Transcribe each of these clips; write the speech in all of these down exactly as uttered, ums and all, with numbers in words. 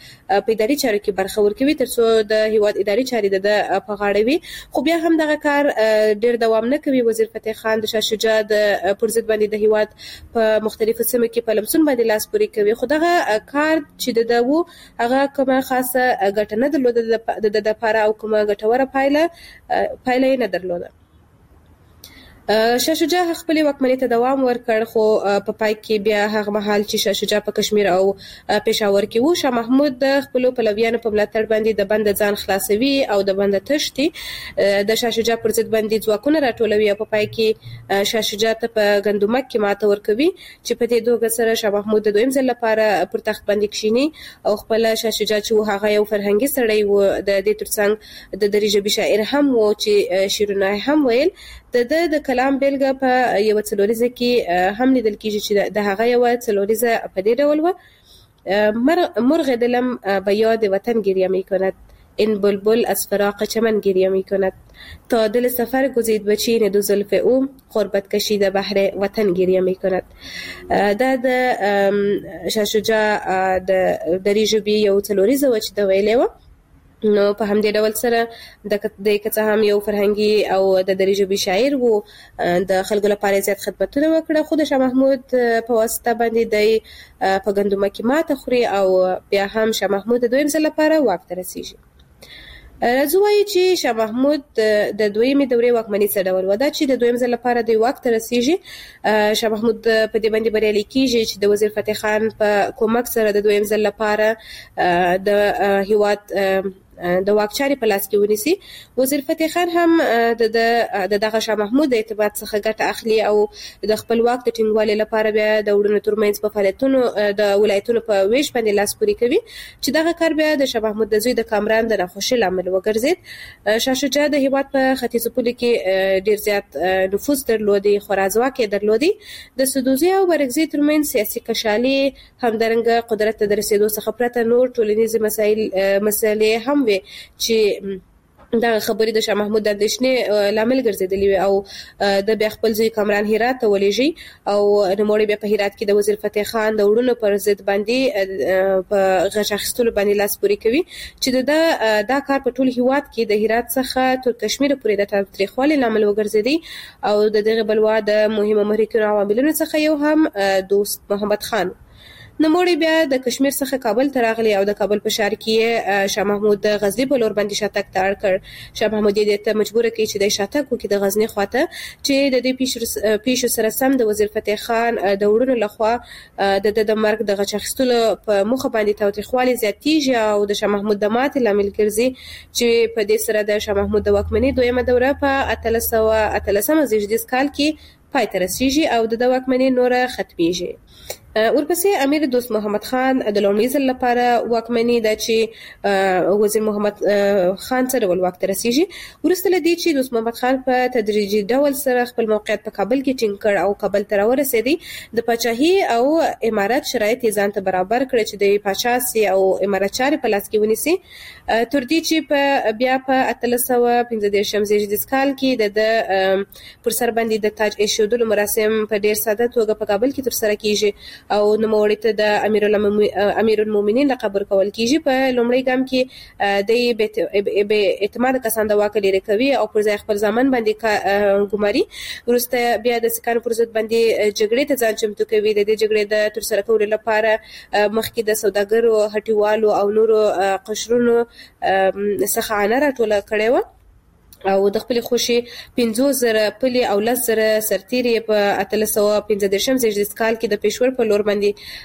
په اداري چارو کې برخه ورکوي ترڅو د هیواد اداري چارې د په غاړه وي. خو بیا هم دغه کار ډیر دوام نه کوي. وزیر فتح خان د شاه شجاع د پر ضد باندې د هیواد په مختلفو سیمو کې په لمسون باندې لاس پورې کوي، خو دغه کار چې د دو هغه کومه خاصه ګټه نه درلوده د د لپاره او کومه ګټوره پایله پایله نه درلوده. شاه شجاع خپل واکمنۍ ته دوام ورکړ، خو په پای کې بیا هغه مهال چې شاه شجاع په کشمیر او پېښور کې وو، شاه محمود د خپل پلویانو په ملاتړ باندې د بند ځان خلاصوي او د بند تشتي د شاه شجاع پر ضد باندې ځواکونه راټولوي او په پای کې شاه شجاع ته په ګندمک کې ماته ورکوي چې په دې توګه سره شاه محمود د دویم ځل لپاره پر تخت باندې کښیني او خپل شاه شجاع چې هغه یو فرهنګي سړی و، د دې ترڅنګ د دري ژبې شاعر هم و چې شعرونه هم ویل. د د د کلام بیلګه په یو څلوریزه کې هم لیدل کېږي چې د هغه یو څلوریزه په دې ډول و: مرغ دلم به یاد وطن گریه می کند، این بلبل از فراق چمن گریه می کند، تا دل سفر گزید به چین دو زلف او، غربت کشیده بحر وطن گریه می کند. دا د شاه شجاع د دري ژبې یو څلوریزه و چې د ویلې و. نو په همدې ډول سره د د کڅه هم یو فرهنګي او د دري ژبې شاعر وو، د خلکو لپاره زیات خدمتونه وکړه، خو د شاه محمود په واسطه باندې د په ګندمه کې ماته خوري او بیا هم شاه محمود د دویم ځل لپاره واک ته رسیږي. راځو وایو چې شاه محمود د دویمې دورې واکمني څه ډول و. دا چې د دویم ځل لپاره د واک ته رسیږي، شاه محمود په دې باندې بریالی کیږي چې د وزیر فتح خان په کومک سره د دویم ځل لپاره د هیواد د واک چارې په لاس کې ونیسي. وزیر فتح خان هم د دغه شاه محمود د اعتماد څخه ګټه اخلي او د خپل واک د ټینګوالي لپاره بیا د وړونو ترمنځ په فعالیتونو د ولایتونو په ویش باندې لاس پورې کوي چې دغه کار بیا د شاه محمود د زوی د کامران د ناخوښۍ لامل وګرځید. شاه شجاع د هیواد په ختیځو پولو کې ډیر زیات نفوذ درلودي، خورا ځواک یې درلودي. د سدوزي او بارګزي ترمنځ سیاسي کشالي همدارنګه قدرت ته د رسېدو څخه پرته نور ټولنیزې مسایل مسلې هم چې دا خبرې د شاه محمود د اندېښنې لامل ګرځېدلې وي او د بیا خپل ځای کامران هرات ته ولېږي او نوموړی بیا په هرات کې د وزیر فتح خان د وړونو پر ضد باندې په غچ اخیستلو باندې لاس پورې کوي چې دا دا کار په ټول هیواد کې د هرات څخه تر کشمیر پورې د تاریخوالي لامل وګرځېدی او د دغه بلوا د مهمو محرکینو عواملونو څخه یو هم دوست محمد خان. نوموړی بیا د کشمیر څخه کابل ته راغلی او د کابل په ښار کې شاه محمود د غزني په لور باندې شاتګ ته اړ کړ. شاه محمود یې ته مجبور کړ چې د شاتګ وکړي د غزني خواته چې د دې پیښو سره سم د وزیر فتح خان د وړونو لخوا د د مرګ د غچ اخیستلو په موخه باندې تاوتریخوالی زیاتیږي او د شاه محمود د ماتې لامل ګرځي چې په دې سره د شاه محمود د واکمنۍ دویمه دوره په اتلس سوه اتلسم زیږدیز کال کې پای ته رسیږي او د واکمنۍ نوره ختمیږي. ورپسې امیر دوست محمد خان د لومړي ځل لپاره واکمني ده چې وزیر محمد خان سره ول واک ته رسیږي. وروسته له دې چې دوست محمد خان په تدریجي ډول سره خپل موقعیت په کابل کې ټینګ کړ او کابل ته راورسېدی، د پاچاهي او امارت شرایط یې ځان ته برابر کړ چې د پاچا سي او امارت چارې په لاس کې ونیسي، تر دې چې په بیا په اتلس سوه پنځه دېرشم زیږدیز کال کې د پر سر باندې د تاج ایښودلو مراسم په ډیر ساده توګه په کابل کې ترسره کیږي او نوموړي ته د امیر المؤمنین لقب ورکول کیږي. په لومړي ګام کې د بې اعتماده کسان د واک لرې کوي او پر ځای خپل ځامن باندې ګماري. وروسته بیا د سیکهانو پر ضد باندې جګړې ته ځان چمتو کوي. د دې جګړې د ترسره کولو لپاره مخکې د سوداګرو، هټیوالو او نورو قشرونو څخه عانه راټوله کړې وه او د خپل خوشي پنځوس زره پلي او لس زره سرتیري په اتلس سوه پنځه دېرشم زیږدیز کال کې د پېښور په لور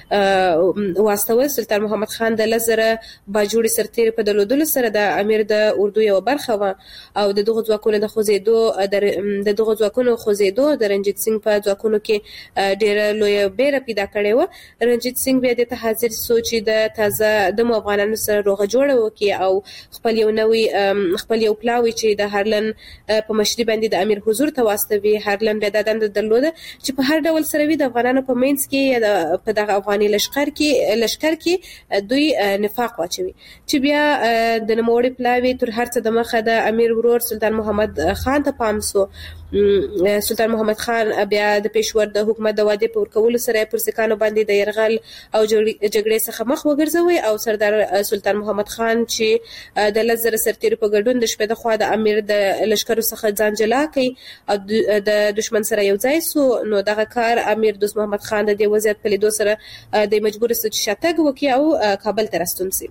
باندې واستول. سلطان محمد خان د لس زره باجوړي سرتیري په درلودلو سره د امیر د اردو یو برخه وه او د دغو ځواکونو د خوځېدو د دغو ځواکونو خوځېدو د رنجیت سنګ په ځواکونو کې ډېره لویه بیره پیدا کړې وه. رنجیت سنګ بیا دې ته حاضر سو چې د تازه دمو افغانانو سره روغه جوړه وکړي او خپل یو نوی خپل یو پلاوی چې د هر هارلن په مشري باندې د امیر حضور ته واستوي. هارلن د دند درلوده چې په هر ډول سره وي د افغانانو په منځ کې یا په دغه افغاني لشکر کې لشکر کې دوی نفاق واچوي چې بیا د نوموړي پلاوي تر هر څه د مخه د امیر ورور سلطان محمد خان ته پام سو سلطان محمد خان بیا د پېښور د حکومت د وعدې په ورکولو سره پر سکانو باندې د يرغل او جګړې څخه مخ وګرځوي او سردار سلطان محمد خان چې د لس زره سرتیرو په ګډون د شپې د خوا د امیر د لشکرو څخه ځان جلا کړي او د دشمن سره یو ځای سو، نو دغه کار امیر دوست محمد خان د دې وضعیت په لیدو سره د مجبور سو چې شاتګ وکړي او کابل ته راستون شي.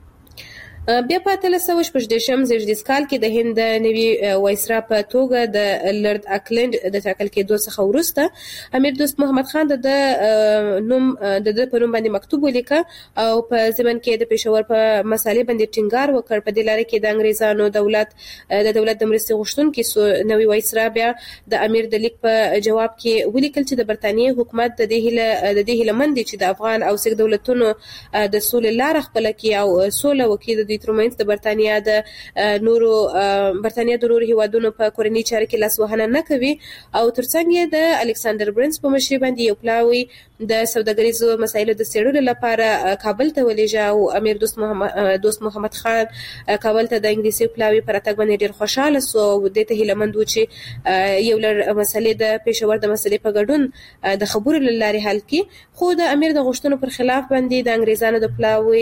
بیا په اتلس سوه شپږ دېرشم زېږدیز کال کې د هند د نوي وایسرا په توګه د لارډ اکلینډ د ټاکل کېدو څخه وروسته امیر دوست محمد خان د نوم د د په نوم باندې مکتوب ولیکه او په ضمن کې د پېښور په مسالې باندې ټینګار وکړ. په دې لاره کې د انګریزانو دولت د دولت د مرستې غوښتونکي سو نوي وایسرا بیا د امیر د لیک په جواب کې ولیکل چې د برتانیې حکومت د دې هیله د دې هیله مند چې د افغان او سیک دولتونو د سولې لاره خپل کړي او سوله وکړي. د ترمنځ د برتانیا د نورو برتانیا د نورو هیوادونو په کورنۍ چارو کې لاس وهنه نه کوي او ترڅنګ یې د الکساندر برنس په مشرۍ باندې یو پلاوی د سوداګریزو مسایلو د څېړلو لپاره کابل ته ولېږه او امیر دوست محمد دوست محمد خان کابل ته د انګلیسي پلاوی پر راتګ باندې ډېر خوشاله سو او دې ته هیله مند و چې یو لړ مسلې د پېښور د مسلې په ګډون د خبرو له لارې حل کړي، خو د امیر د غوښتنو پر خلاف باندې د انګریزانو د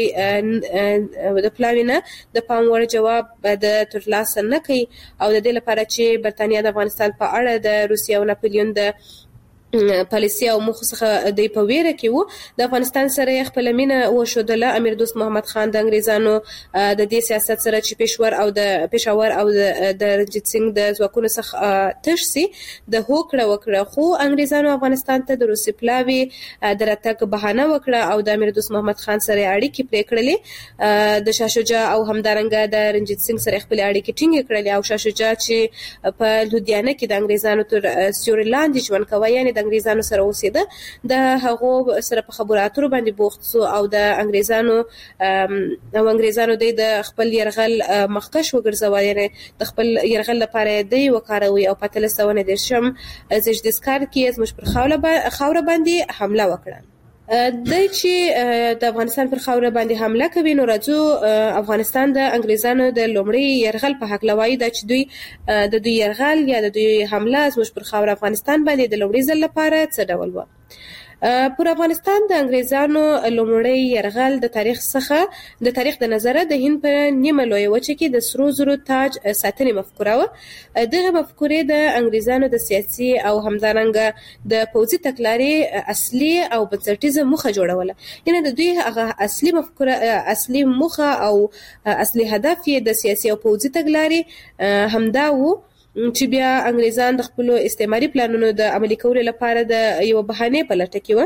پلاوی د پلاوی نه د پام وړ جواب د ترلاسه نه کوي او د دې لپاره چې برتانیا د افغانستان په اړه د روسیې او ناپلیون د پالیسي او موخو څخه د په ویره کې وو، د افغانستان سره خپل مینه وښودله. امیر دوست محمد خان د انګریزانو د دې سیاست سره چې پېښور او د پېښور او د رنجیت سنگ د ځواکونو څخه تش سي د هوکړه وکړه، خو انګریزانو افغانستان ته د روسي پلاوی د راتګ بهانه وکړه او د امیر دوست محمد خان سره اړیکې پرې کړلې. د شاه شجاع او همدارنګه د رنجیت سنگ سره خپل اړیکې ټینګې کړلې او شاه شجاع چې په لودیانه کې د انګریزانو تر سیوري لاندې ژوند کوي، یعنی انګریزانو سره اوسېده، د هغو سره په خبرو اترو باندې بوخت سو او د انګریزانو او انګریزانو د خپل يرغل مخکش وګرځوي، یعنی د خپل يرغل لپاره دی وکاروي او په اتلس سوه نهه دېرشم زېږدیز کال کې زموږ پر خاوره باندې حمله وکړه. د چې د افغانستان پر خاوره باندې حمله کوي، نو راځو افغانستان د انګریزانو د لومړي يرغل په حق لوي دا چې دوی د دوی يرغل یا د دوی حمله زموږ پر خاوره افغانستان باندې د لومړي ځل لپاره څه ډول و. پر افغانستان د انګریزانو لومړی يرغل د تاریخ څخه د تاریخ د نظره د هند په نیمه لویه وچه کې د سرو زرو تاج ساتنې مفکوره وه. دغه مفکورې د انګریزانو د سیاسي او همدارنګه د پوځي تګلارې اصلي او بنسټیزه موخه جوړوله، یعنی د دوی هغه اصلي مفکوره اصلي موخه او اصلي هدف یې د سیاسي او پوځي تګلارې همدا و چې بیا انګریزان د خپل استعماري پلانونو د عملي کولو لپاره د یو بهانه په لټه کې و.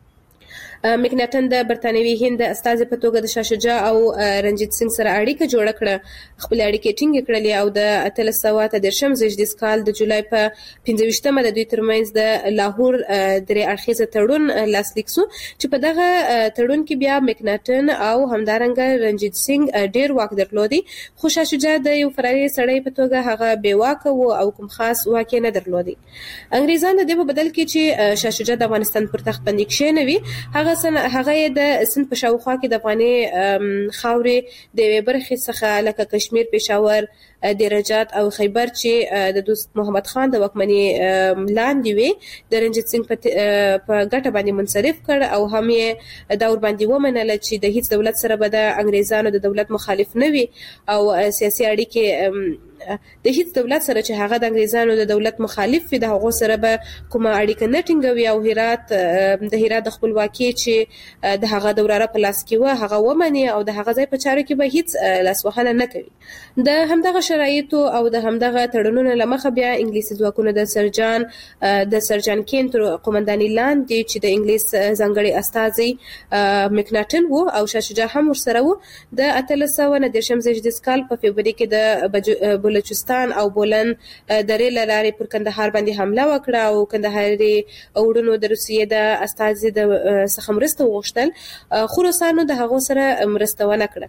مکناټن د برتانوي هند استازي په توګه د شاه شجاع او رنجیت سنگ سره اړیکه جوړه کړه، خپل اړیکې ټینګې کړلې او د اتلس سوه اته دېرشم زېږدیز کال د جولای په پنځه ویشتمه د دوی ترمنځ د لاهور درې اړخیزه تړون لاسلیک سو چې په دغه تړون کې بیا مکناټن او همدارنګه رنجیت سنگ ډېر واک درلودي، خو شاه شجاع د یو فراري سړی په توګه هغه بې واکه و او کوم خاص واک نه درلودي. انګریزان د دې په بدل کې چې شاه شجاع د افغانستان پر تخت باندې کښېنوي، هغه هغه د سند په شاوخوا کې د افغاني خاورې د یوې برخې څخه لکه کشمیر، پېښور، دیرجات او خیبر چې د دوست محمد خان د واکمنۍ لاندې وي د رنجیت سنگ په ګټه باندې منصرف کړ او هم یې دا ورباندې ومنله چې د هیڅ دولت سره به د انګریزانو د دولت مخالف نه وي او سیاسي اړیکې د هیڅ دولت سره چې هغه د انګریزانو د دولت مخالف وي د هغو سره به کومه اړیکه نه ټینګوي او هرات د هرات د خپلواکۍ چې د هغه دوراره په لاس کې وه هغه ومني او د هغه ځای په چارو کې به هیڅ لاسوهنه نه کوي. د همدغه شرایطو او د همدغه تړونونو له مخه بیا انګلیسي ځواکونه د سرجان د سرجان کین تر قومندانۍ لاندې چې د انګلیس ځانګړي استازي مکناټن وو او شاه شجاع هم ورسره وو، د اتلس سوه نهه دېرشم زېږدیز کال په فبروري کې د بلوچستان او بولن درې له لارې پر کندهار باندې حمله وکړه او کندهاري وروڼو د روسیې د استازي د څخه مرسته وغوښتل، خو روسانو د هغو سره مرسته ونه کړه.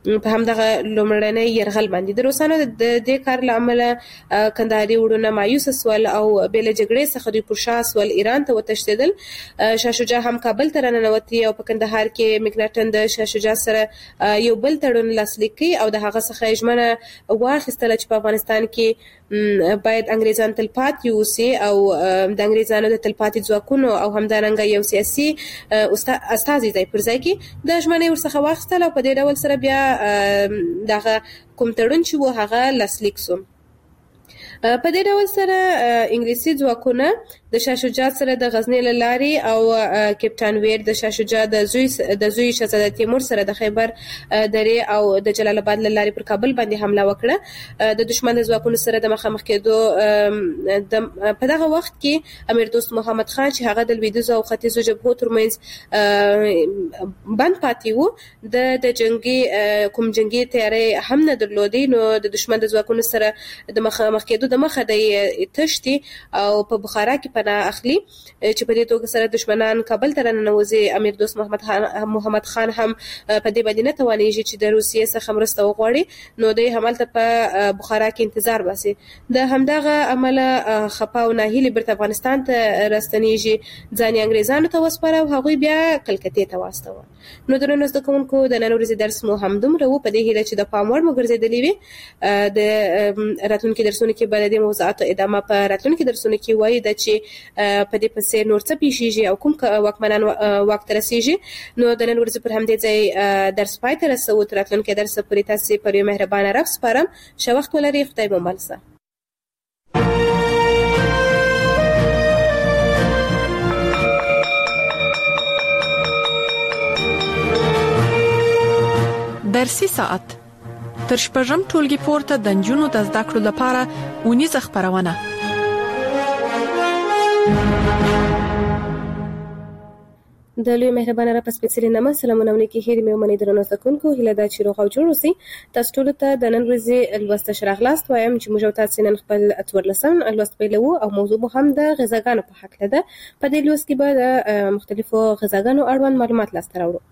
په همدغه لومړنۍ یرغل باندې د روسانو د دې کار له امله کندهاري وروڼه مایوسه سول او بې له جګړې څخه دوی پر شا سول ایران ته وتښتېدل. شاه شجاع هم کابل ته راننوتی او په کندهار کې مکناټن د شاه شجاع سره یو بل تړون لاسلیک کړ او د هغه څخه ژمنه واخیستله چې په افغانستان کې باید انګریزان تلپاتې اوسي او د انګریزانو د تلپاتې ځواکونو او همدارنګه یو سیاسي استازي ځای پر ځای کې د ژمنې ورڅخه واخیستله او په دې ډول سره بیا دغه کوم تړون چې و هغه لاسلیک شو. په دې ډول سره انګلیسي ځواکونه د شاه شجاع سره د غزنی له لارې او کپټان ویر د شاه شجاع د زوی د زوی شهزاده تیمور سره د خیبر درې او د جلال آباد له لارې پر کابل باندې حمله وکړه. د دشمن د ځواکونو سره د مخامخ کېدو په دغه وخت کې امیر دوست محمد خان چې هغه د لویدیځو او ختیځو جبهو ترمنځ بند پاتې و د د جنگي کوم جنگي تیاري هم نه درلودي، نو د دشمن د ځواکونو سره د مخامخ کېدو د مخه د تشتي او په بخارا کې پناه اخلي چې په دې توګه سره دشمنان کابل ته راننوځي. امیر دوست محمد خان محمد خان هم په دې باندې نه توانېږي چې د روسیې څخه مرسته وغواړي، نو دوی همالته په بخارا کې انتظار باسي. د همدغه عمله خپه او ناهیلي بیرته افغانستان ته راستنېږي، ځان یې انګریزانو ته وسپاره او هغوی بیا کلکتې ته واستوه. نو درنو زده کوونکو د نن ورځې درس مو همدومره و، په دې هیله چې د پام وړ مو ګرځېدلي وي. د راتلونکي درسونو کې به د دې موضوعاتو ادامه په راتلونکي درسونو کې وایي ده چې په دې پسې نور څه پیښیږي او کوم واکمنان واک ته رسیږي. نو د نن ورځې پر همدې ځای درس پای ته رسوو. تر راتلونکي درس پورې تاسې پر یو مهربانه رب سپارم. ښه وخت ولرئ. خدای مو مل شه. درسي ساعت تر شپږم ټولګي پورته د نجونو د زده کړو لپاره اونیزه خپرونه. د لوی مهربانه را پس سپیڅلي نامه سلامونه ونکي هېرې مې ومنئ درنو زده کوونکو. هیله ده چې روغ او جوړ اوسئ. تاسو ټولو ته د نن ورځې لوست ښه راغلاست وایم چې موږ او تاسې نن خپل څوارلسم لوست پیلوو او موضوع مو هم د غذاګانو په هکله ده. په دې لوست کې به د مختلفو غذاګانو اړوند معلومات لاسته راوړو.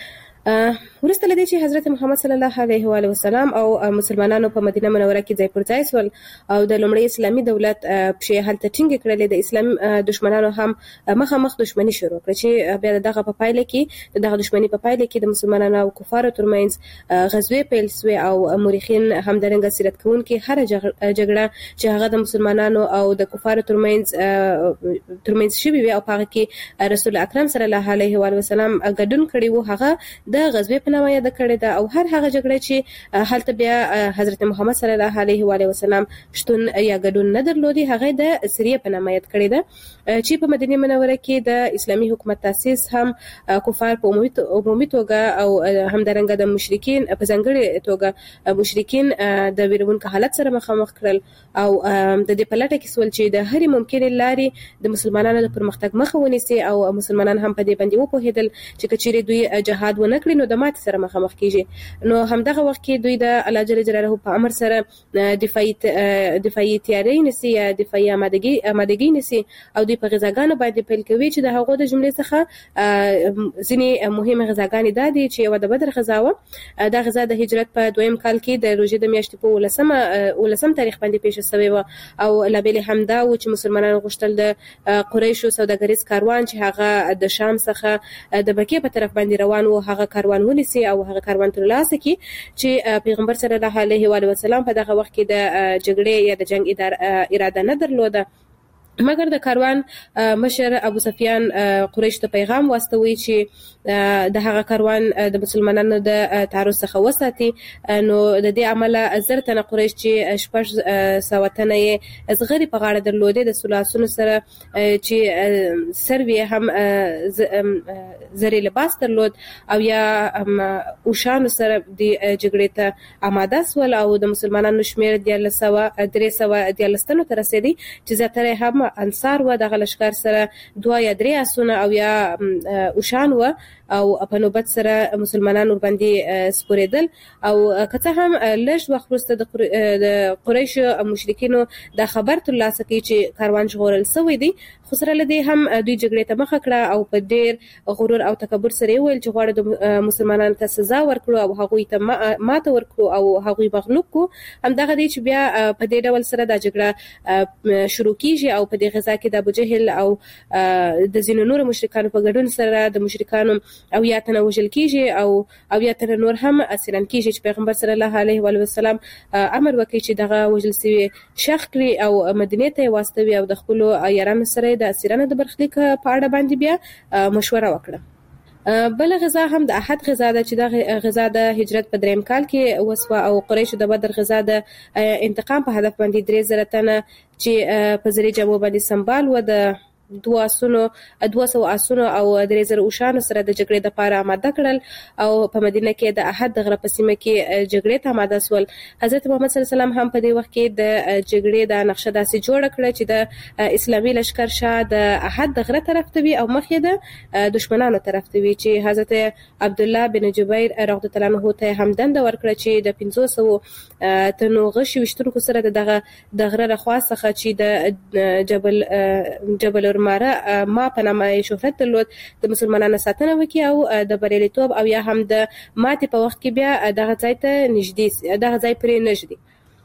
ورسته لدې چې حضرت محمد صلی الله علیه و آله وسلم او مسلمانانو په مدینه منوره کې ځای پر ځای سول او د لومړي اسلامي دولت پښې هلته ټینګې کړلې. د اسلام دشمنانو هم مخامخ دشمنی شروع کړه چې بیا دغه په پایله کې دغه دشمنی په پایله کې د مسلمانانو او کفارو ترمنځ غزوې پیل شوې او مورخین همدارنګه سیرت کوونکي هر جګړه چې هغه د مسلمانانو او د کفارو ترمنځ ترمنځ شوې وي او هغه کې رسول اکرم صلی الله علیه و آله وسلم ګډون کړی وو، هغه د غزوې په نامه یاد کړی ده. او هر هغه جګړه چې هلته بیا حضرت محمد صلی الله علیه و آله وسلم شتون یا ګډون نه درلودي، هغه د سریه په نامه یاد کړی ده چې په مدینه منوره کې د اسلامي حکومت تاسیس هم کفار په عمومي توګه او همدارنګه د مشرکین په ځانګړې توګه مشرکین د ویرونکو حالت سره مخامخ کړل او د دې په لټه کې سول چې د هرې ممکنې لارې د مسلمانانو د پرمختګ مخه ونیسي او مسلمانان هم په دې باندې وپوهېدل چې کچېرې دوی جهاد ونه کړي نو د ماتې سره مخامخ کیږي. نو همدغه وخت کې دوی د الله جل جلاله په امر سره دفاعي دفاعي تیاری نسی یا دفاعي آمادګي آمادګي نسی او دوی په غذاګانو باندې پیل کوي چې د هغو د جملې څخه ځینې مهمه غذاګانې دا دي چې یو د بدر غذا و. دا غذا د هجرت په دویم کال کې د روژې د میاشتې په ولسمه ولسم تاریخ باندې پیښه شوې و او لابل همدا و چې مسلمانانو غوښتل د قریشو سوداګریز کاروان چې هغه د شام څخه د مکې په طرف باندې روان و هغه کاروان ونیسي او هغه کاروان ترلاسه کړي چې پیغمبر صلی الله علیه و آله وسلم په دغه وخت کې د جګړې یا د جنگ اراده نه درلوده، مګر د کاروان مشر ابو سفیان قریش ته پیغام واستوي چې د هغه کاروان د مسلمانانو د تعرض څخه وساتي. نو د دې عمله زر تنه قریش چې شپږ سوه تنه یې زغري په غاړه درلودې د سلاسونو سره چې سروي هم زری لباس درلود او یا اوشانو سره د جګړې ته آماده سول او د مسلمانانو شمیر دیارلس سوه درې سوه دیارلس تنو ته رسېدی چې زیاتره هم انصار و د لشکر سره دوه یا درې اسونه او یا اوشان و او په نوبت سره مسلمانانو باندې سپوریدل او که څه هم لږ وخت وروسته د قریش مشرکینو د خبر ترلاسه کړي چې کاروان ژغورل شوی دی، خو سره له دې هم دوی جګړې ته مخه کړه او په ډېر غرور او تکبر سره ویل چې غواړي د مسلمانانو ته سزا ورکړو او هغوی ته ماته ورکړو او هغوی مغلوب کو. همدغه دی چې بیا په دې ډول سره د جګړه شروع کیږي او په دې غزا کې د ابوجهل او د ځینو نور مشرکانو په ګډون سره د مشرکانو او یا تنه وژل کیږي او او یا تنه نور هم اسیران کیږي چې پیغمبر صلی الله علیه و وسلم امر وکړي چې دغه وژل شوی شخص کړي او مدینه ته واستوي او د خپل یارانو سره د اسیرانو د برخلیک په اړه باندې بیا مشوره وکړه. بل غزا هم د احد غزا ده چې د غزا د هجرت په دریم کال کې وسوه او قریش د بدر غزا د انتقام په هدف باندې درې زره تنه چې په زری جامو باندې سنبال و د دوه اسونو دوه سو اسونو او درې زره اوشانو سره د جګړې د لپاره آماده کړل او په مدینه کې د احد د غره په سیمه کې جګړې ته آماده شول. حضرت محمد صلی الله علیه وسلم هم په دې وخت کې د جګړې د نقشه داسې جوړ کړ چې د اسلامي لشکر شاه د احد د غره طرف ته وي او مخ یې د دشمنانو طرف ته وي چې حضرت عبد الله بن جبیر رضی الله عنه ته هم دنده ورکړه چې د پنځه سوه تنو غشي وشتونکو سره دغه د غره رخوا څخه چې د جبل جبل ماره ما په نامه شهرت درلود د مسلمانانو ساتنه وکي او د بریالیتوب او یا هم د ماتې په وخت کې بیا دغه ځای ته نږدې دغه ځای پرې نږدې.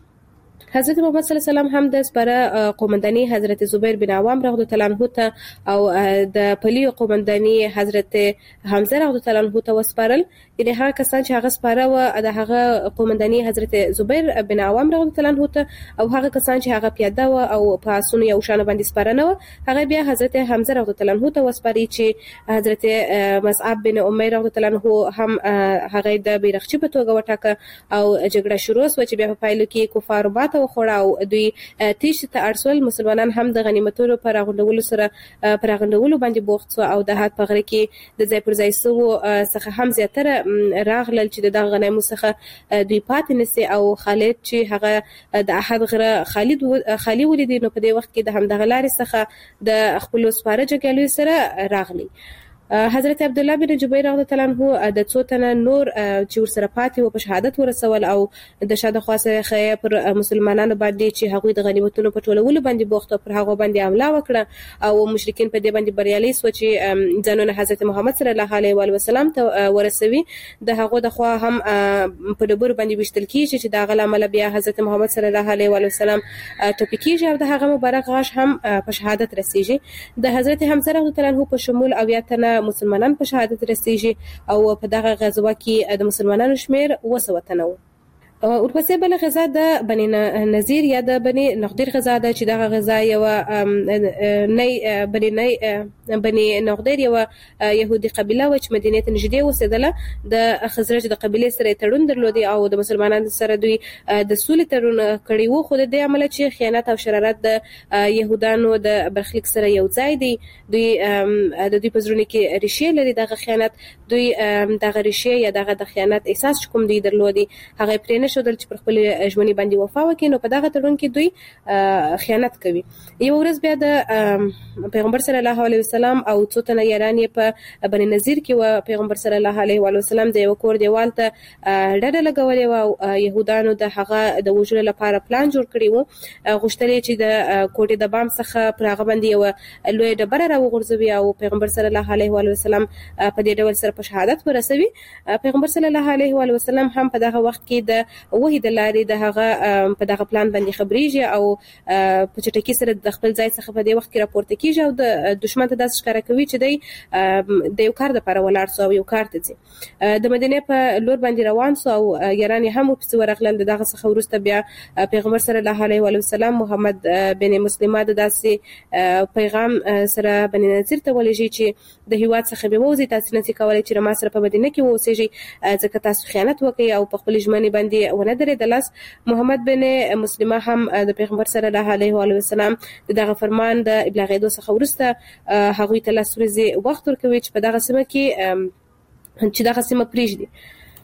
حضرت محمد صلی الله علیه وسلم هم د سپاره قومنداني حضرت زبیر بن عوام رضی الله عنه ته او د پلی قومنداني حضرت حمزه رضی الله عنه ته وسپارل. یعنی هغه کسان چې هغه سپاره و د هغه قومنداني حضرت زبیر بن عوام رضی الله عنه ته او هغه کسان چې هغه پیاده و او په اسونو یو شان باندې سپاره نه و هغه بیا حضرت حمزه رضی الله عنه ته وسپاري چې حضرت مصعب بن عمر رضی الله عنه هم هغه د بیرغچی په توګه وټاکه او جګړه شروع شو چې بیا په پایلو کې کفار باته وخوړه او دوی تیښتې ته اړ مسلمانان هم د غنیمتونو پر راغونډولو سره پر راغونډولو باندې بوخت شو او د هات په غره کې د ځای پر ځای سو څخه هم زیاتره راغلل چې د غنیمو څخه دوی پاتې نسی او خالد چې هغه د احد غره خالد خالی ولیدي نو په دې وخت کې د همدغه لارې څخه د خپل سپاره جګړې سره راغلي. حضرت عبد الله بن جبیر رضی الله عنه د څو تنه نور چې ورسره پاتې و په شهادت ورسول او د شاده خاصه خیر پر مسلمانانو باندې چې هغوی د غنیمتونو په ټولولو باندې بوخت پر هغه باندې حمله وکړه او مشرکین په دې باندې بریالي شو چې ځانونه حضرت محمد صلی الله علیه و وسلم ته ورسوي. د هغه د خوا هم په ډبر باندې وشتل کیږي چې دا غل عمل بیا حضرت محمد صلی الله علیه و وسلم ټوپی کیږي او د هغه مبارک غاښ هم په شهادت رسیږي. د حضرت حمزه رضی الله عنه په شمول او یا تنه مسلمانان په شهادت رسیږي او په دغه غزوه کې د مسلمانانو شمیر وسوه تنه و. ورپسې بل غزا د بني نذیر یا د بني نقدیر غزا ده چې دغه غزا یو نه بني نه بني نقدیر یو يهودي قبيله و چې مدینه ته نږدې اوسېدله. د خزرج د قبيله سره تړون درلودي او د مسلمانانو سره دوی د سولې تړون کړی وو، خو د دې عمل چې خیانت او شرارت د يهودانو د برخلیک سره یو ځای دی. دوی د دوی په زړونو کې ریښې لري دغه خیانت، دوی دغه ریښې یا دغه د خیانت احساس کوم دی درلودي هغه پرې شودل چې پر خپل ژوندۍ باندې وفا وکړي نو په دغه تړون کې دوی خیانت کوي. یو ورځ بیا د پیغمبر صلی الله علیه وسلم او څو تنه یاران یې په بني نذیر کې و پیغمبر صلی الله علیه وسلم د یو کور دیوال ته ډډه لګولې و او يهودانو د هغه د وژلو لپاره پلان جوړ کړی و. غوښتل چې د کوټې د بام څخه پر هغه باندې یو لوی ډبره راوغورځوي او پیغمبر صلی الله علیه وسلم په دې ډول سره په شهادت ورسوي. پیغمبر صلی الله علیه وسلم هم په دغه وخت کې د وحی د لارې د هغه په دغه پلان باندې خبريږي او په چټکی سره د خپل ځای څخه په دې وخت کې راپورته کیږي او د دشمن ته داسې ښکارا کوي چې د یو کار لپاره ولاړ سو او یو کار ته ځي. د مدینه په لور باندې روان سو او یاران هم ورپسې ورغلل. دغه څخه وروسته بیا پیغمبر صلی الله علیه وسلم محمد بن مسلمه د داسې پیغام سره بني نذیر ته ولېږي چې د هیواد څخه به وځي، تاسو نه کولای چې ما سره په مدینه کې اوسېږئ ځکه تاسو خیانت وکړئ او په خپل ژمنې باندې ونه درېدل. محمد بن مسلمه هم د پیغمبر صلی الله علیه وسلم دغه فرمان د ابلاغېدو څخه وروسته هغوی ته لس ورځې وخت ورکوي چې په دغه سیمه کې چې دغه سیمه پرېږدي.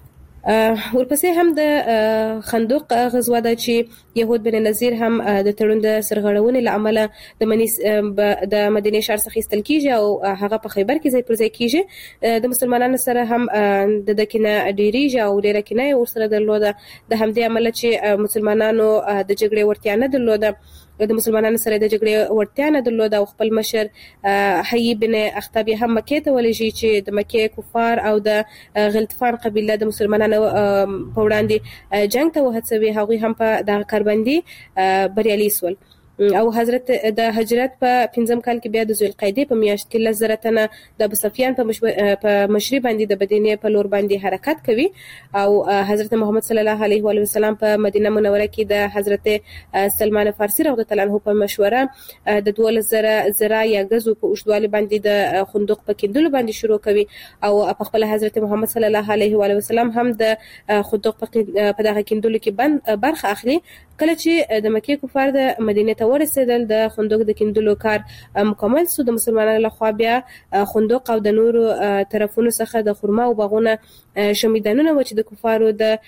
ورپسې هم د خندق غزوه ده چې یهود بن نذیر هم د تړون د سرغړونې له امله د منی د مدینه ښار څخه ایستل کیږي او هغه په خیبر کې ځای پر ځای کیږي. د مسلمانانو سره هم د دکنه ډیریږي او ډیره کنه ورسره درلوده. د همدې عمله چې مسلمانانو د جګړې ورتیا نه درلوده، د مسلمانانو سره د جګړې ورتیا نه درلوده او خپل مشر حیی بن اخطب هم مکې ته ولېږي چې د مکې کفار او د غلطفان قبیله د مسلمانانو په وړاندې جنگ ته وهڅوي. هغوی هم په دغه کار باندې بریالي شول او حضرت د هجرت په پنځم کال کې بیا د ذوالقعدې په میاشت کې لس زره تنه د ابو سفیان په مشري باندې د مدینې په لور باندې حرکت کوي او حضرت محمد صلی الله علیه و وسلم په مدینه منوره کې د حضرت سلمان فارسی رضی الله عنه په مشوره د دولس زره زرا یا غزو په اوږدوالي باندې د خندق په کیندلو باندې شروع کوي او په خپل حضرت محمد صلی الله علیه و وسلم هم د خندق په دغه کیندلو کې برخه اخلي. کله چې د مکې کفار د مدینې ته ورسېدل د خندق د کیندلو کار مکمل شو. د مسلمانانو لخوا بیا خندق او د نورو طرفونو څخه د خرما او باغونه شمیدانونه و چې د کفارو د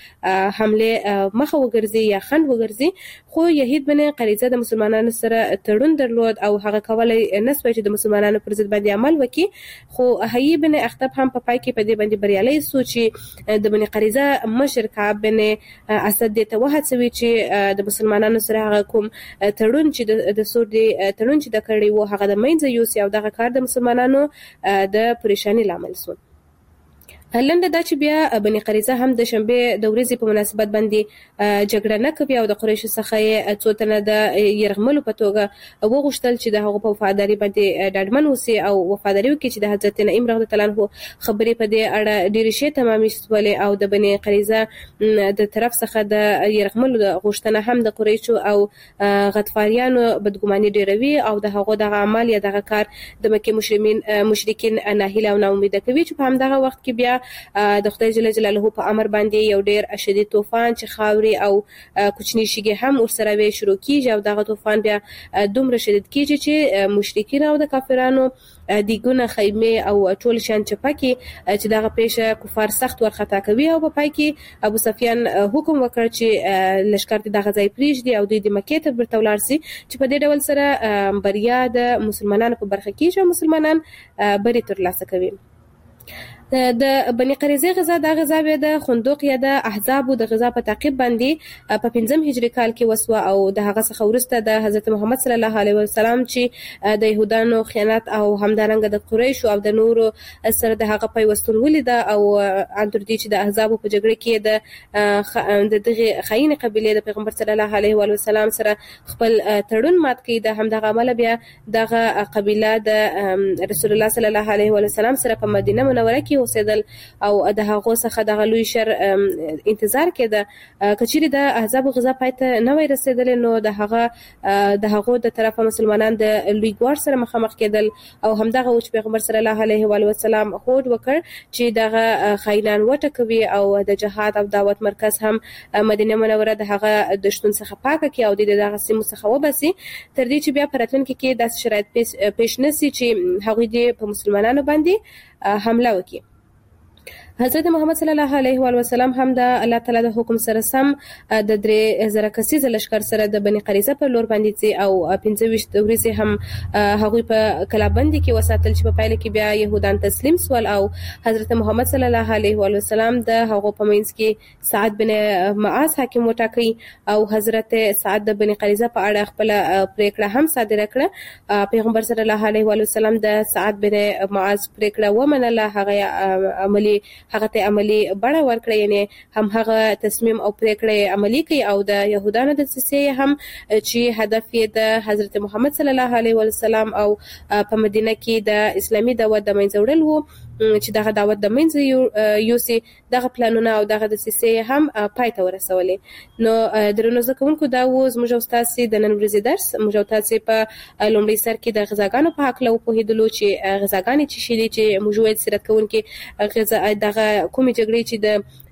حمله مخه وګرځي یا خند وګرځي، خو یحیی بن قریظه د مسلمانانو سره تړون درلود او هغه کولای نسوي چې د مسلمانانو پر ضد باندې عمل وکړي. خو حیی بن اخطب هم په پای کې په دې باندې بریالي شو چې د بن قریظه مشر کعب بن اسد ته وهڅوي چې د مسلمانانو سره هغه کوم تړون چې د سور دی تړون چې د کړی وو هغه د منځ یوسي او دغه کار د مسلمانانو د پریشانی لامل شو. لنډه دا چې بیا بني قریظه هم د شنبه د ورځې په مناسبت باندې جګړه نه کوي او د قریشو څخه څو تنه د يرغملو په توګه وغوښتل چې د هغه په وفاداری باندې ډاډمن وسی او وفاداری وکړي چې د حضرت نعیم رضی الله عنه خبرې په دې اړه ډېر شي تمامې شولې او د بني قریظه د طرف څخه د يرغملو د غوښتنه هم د قریشو او غطفاریانو بدګماني ډیروي او د هغه د عمل یا د کار د مکه مشرکین مشرکین ناهیله او ناامید کوي چې په همدغه وخت کې بیا د خدای جل جلاله په امر باندې یو ډیر شدید طوفان چې خاوري او کوچنی شګي هم ورسره وی شروع کیږي او دغه طوفان بیا دومره شدید کیږي چې مشرکین او د کافرانو دیګونه خیمه او ټول شان چپکی چې دغه پیشه کفار سخت ورخطا کوي او په پای کې ابو سفیان حکم وکړ چې لشکره دغه ځای پریږدي او دوی د مکې ته ورته ولاړ شي چې په دې ډول سره بریا د مسلمانانو په برخه کې چې مسلمانان بری ترلاسه کوي. د بني قریظه غزا د غزا د خندق یا د احزاب د غزا په تعقیب باندې په پنځم هجری کال کې وسوه او د هغه څخه وروسته د حضرت محمد صلی الله علیه وسلم چې د يهودانو خیانت او همدارنګه د قریش او د نورو سره د هغه پیوستون ولید او اندر دي چې د احزاب په جګړه کې د دغه خاين قبيله د پیغمبر صلی الله علیه وسلم سره خپل تړون مات کړي. د همدغه عمل بیا دغه قبيله د رسول الله صلی الله علیه وسلم سره په مدینه منوره کې اوسېدل او د هغه څخه د غلوی شر انتظار کېده. کچېری د احزاب غزا پاتې نه وای رسیدل نو د هغه د هغه د طرفه مسلمانان د لوی ګوار سره مخامخ کېدل او همدغه او پیغمبر صلی الله علیه و وسلم هوډ وکړ چې دغه خاینان وټکوي او د جهاد او دعوت مرکز هم مدینه منوره د هغه د شتون څخه پاکه کی او د دغه سیمو څخه وبسي تر دې چې بیا پراتلونکو کې د شرایط پیش نسی چې هغوی د مسلمانانو باندې حمله وکړي. حضرت محمد صلی الله علیه و وسلم هم د الله تعالی د حکم سره سم د درې زره کسیز لشکر سره د بنی قریظه په لور باندې ځي او پنځه ویشت ورځې هم هغوی په کلابند کې وساتل چې په پایله کې بیا يهودان تسلیم سول او حضرت محمد صلی الله علیه و وسلم د هغو په منځ کې سعد بن معاذ حاکم وټاکي او حضرت سعد د بنی قریظه په اړه خپل پریکړه هم صادره کړه. پیغمبر صلی الله علیه و وسلم د سعد بن معاذ پریکړه ومنله، هغه عملی هغه ته عملی بڑا ورکړی، یعنی هم هغه تصمیم او پریکړه عملی کوي او د يهودانو د سیسې هم چې هدف یې د حضرت محمد صلی الله علیه وسلم او په مدینه کې د اسلامي دعوت د منځ وړل وو چې دغه دعوت د منځ یوسي. دغه پلانونه او دغه د سیسې هم پای ته ورسولې. نو درنو زکونکو دا و زموږ او تاسو د نن ورځې درس موږ او تاسو په لومړي سر کې د غذاګانو په حق له پوهیدلو چې غذاګانې چې شې دي چې موږ وایي سیرت کوونکې غذا دغه کومې جګړې چې د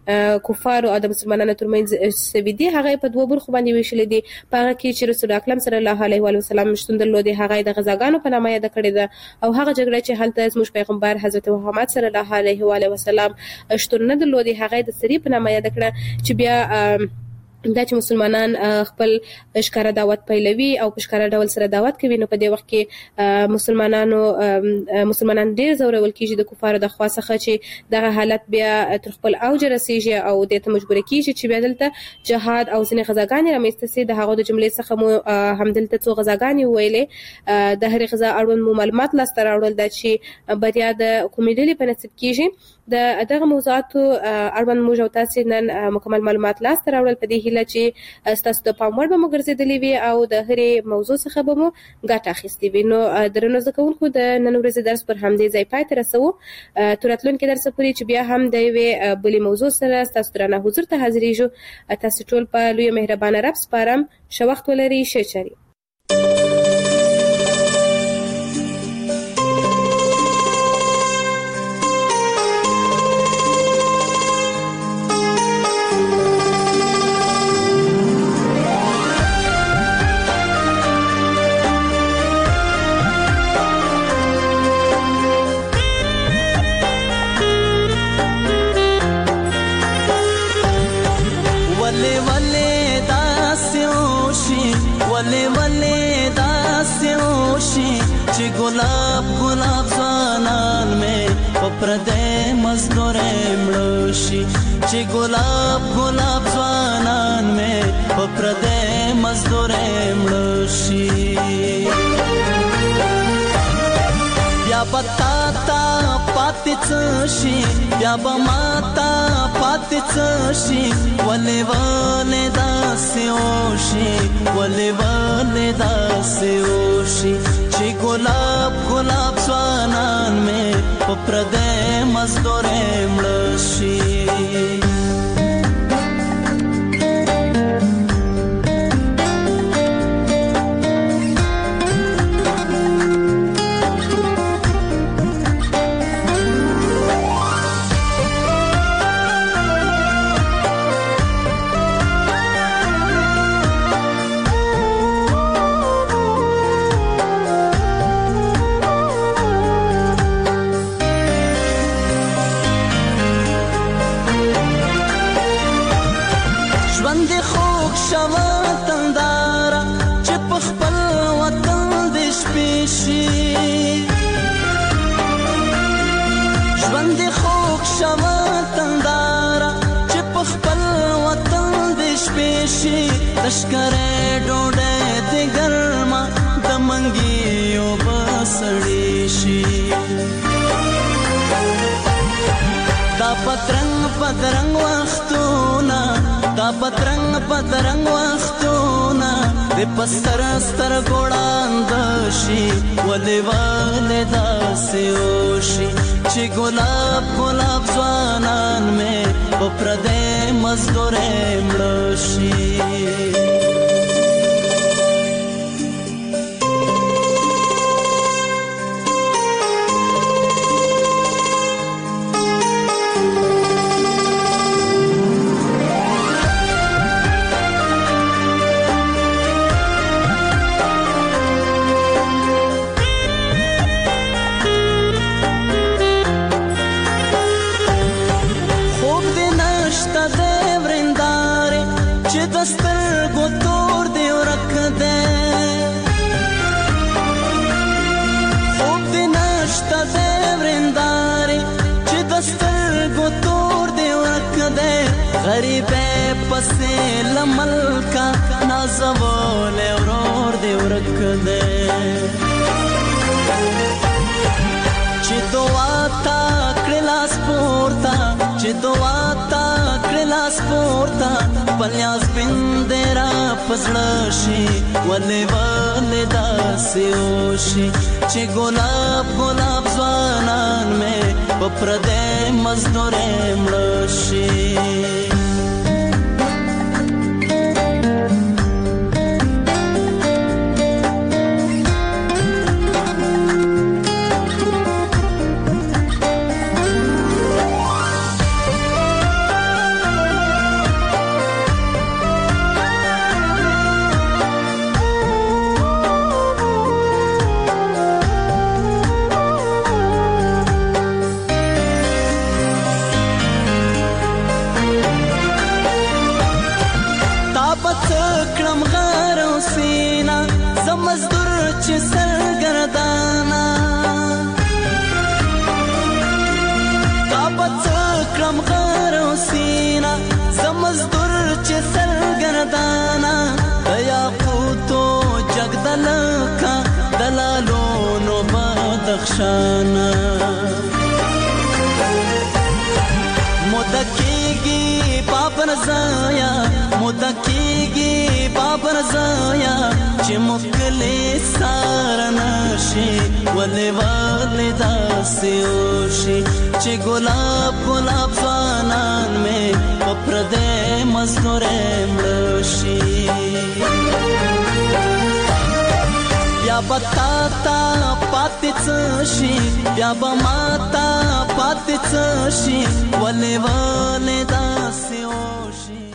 کفار او د مسلمانانو ترمنځ سوي دي هغه په دوه برخو باندې ویشل دي. په هغه کې چې رسول اکرم صلی الله علیه و سلم شتون درلود هغه د غزاګانو په نامه یاد کړی ده او هغه جګړه چې هلته زموږ پیغمبر حضرت محمد صلی الله علیه و سلم شتون نه درلود هغه د سری په نامه یاد کړه چې بیا دا چې مسلمانان خپل ښکاره دعوت پیلوي او په ښکاره ډول سره دعوت کوي نو په دې وخت کې مسلمانانو مسلمانان ډېر ځورول کېږي د کفارو د خوا څخه چې دغه حالت بیا تر خپل اوج رسیږي او دې ته مجبوره کېږي چې بیا دلته جهاد او ځینې غزاګانې رامنځته سي. د هغو د جملې څخه مو همدلته څو غزاګانې وویلې. د هرې غزا اړوند مو معلومات لاسته راوړل دا چې بریا د کومې ډلې په نصیب کېږي. د دغه موضوعاتو اړوند موږ او تاسې نن مکمل معلومات لاسته راوړل په دې هیله چې ستاسو د پام وړ به مو ګرځېدلې وي او د هرې موضوع څخه به مو ګټه اخیستې وي. نو درنو زده کوونکو د نن ورځې درس پر همدې ځای پای ته رسوو. تر راتلونکي درسه پورې چې بیا هم د یوې بلې موضوع سره ستاسو درانه حضور ته حاضرېږو. تاسو ټول په لویه مهربانه رب سپارم. ښه وخت ولرئ. ښه چارې. गुलाब गुलाब ځوانان مې په پردې مزدورې مړه شي چې ګلاب ګلاب ځوانان مې په پردې مزدورې مړه شي. بیا به تا ته پاتې څه شي بیا به ما ته پاتې څه شي ولې ولې داسې وشي ولې ولې داسې وشي چې ګلاب ګلاب ځوانان مې په پردې مزدورې مړه شي. تشکرې ډوډۍ د ګرما د منګیو بسړې شي دا پترنګ پترنګ وختونه دا پترنګ پترنګ وختونه د پستر ستر ګوړاند شي ولې ولې داسې وشي چې ګلاب ګلاب ځوانان مې په پردې مزدورې مړه شي. غریبه پسې لملکا نازول ورور دی ورک دی چې دعا تا کړلا سپورتا چې دعا تا کړلا سپورتا پلیاس بندرا پسړ شي ولې ولې داسې وشي چې ګلاب ګلاب ځوانان مې په پردې مزدورې مړه شي. چې سرګردانا کابت کړم غر سینا زمزدور چې سرګردانا دیا پوتو جگدل کا دلالو نو بدخشانا مدکیگی بابر زایا مدکیگی بابر زایا چې مکلی سارنشي ولی ولی داسې وشي چې ګلاب ګلاب ځوانان مې په پردې مزدورې مړه شي بیا به تا ته پاتې څه شي بیا به ما ته پاتې څه شي ولې ولې داسې وشي